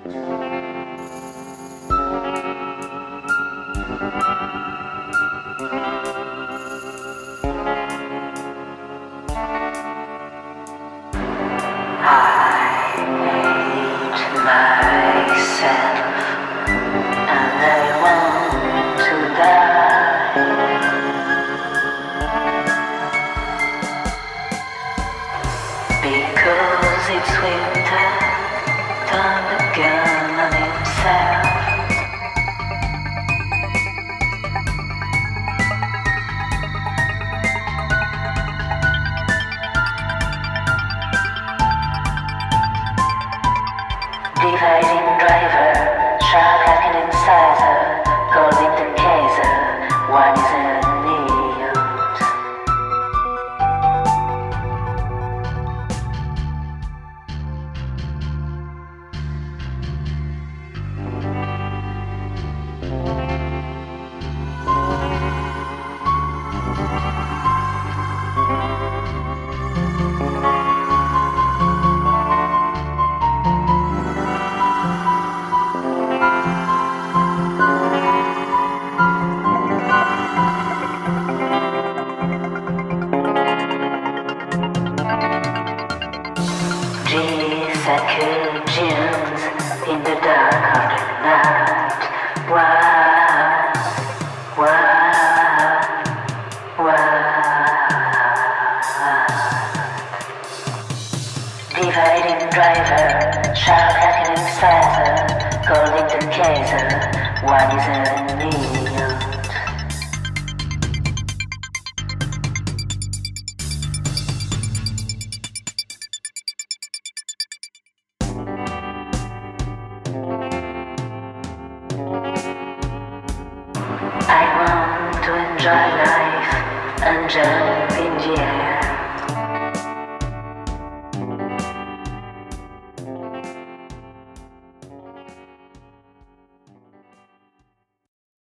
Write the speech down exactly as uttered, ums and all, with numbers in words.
Because it's winter, time to gun on himself. Dividing driver, sharp like an incisor, golden the Kaiser, one is a neon. G-Circle tunes in the dark of the night. Why, why, why? Dividing driver, sharp like an incisor, golden the Kaiser, one is a neon. I want to enjoy life and journey.